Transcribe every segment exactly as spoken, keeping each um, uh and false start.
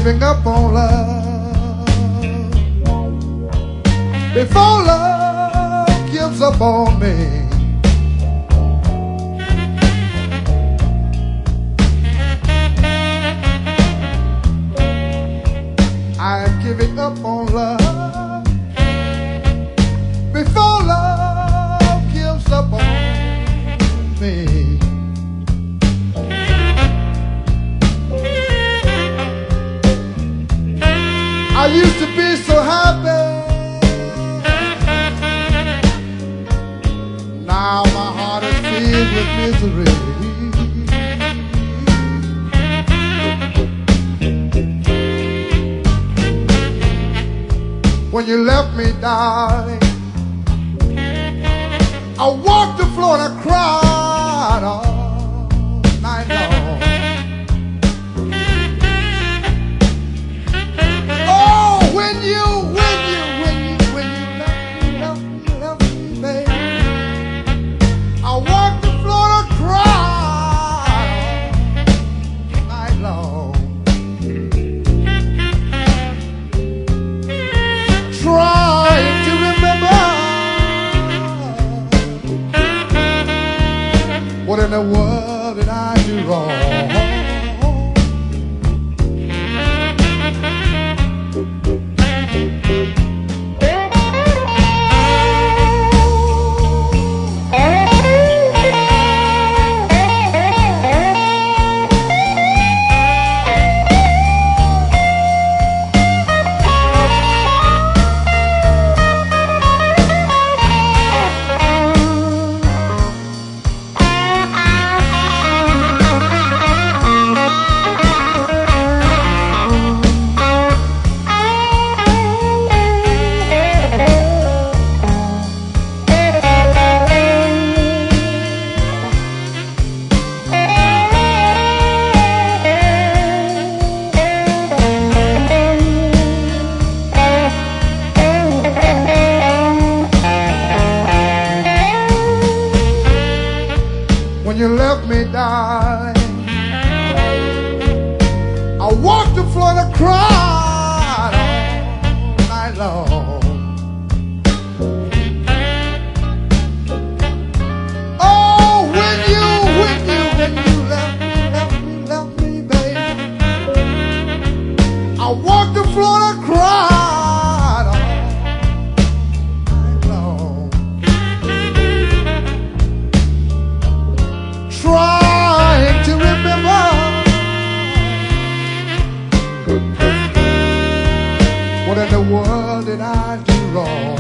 giving up on love before love gives up on me. I am giving up on love before love gives up on me. I used to be so happy. Now my heart is filled with misery. When you left me, darling, I walked the floor and I cried all night long. Oh, when you, when you, when you, when you left me, left me, left me, baby, I walked the floor and I cried all night long. Trying to remember what in the world did I do wrong. When you left me, darling, I walked the floor and I cried all night long. Oh, when you, when you, when you left me, left me, left me, baby, I walked the floor and I cried all night long. Trying to remember what in the world did I do wrong.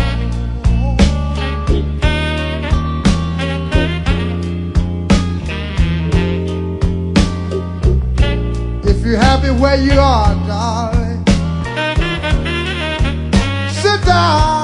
If you're happy where you are, darling, sit down.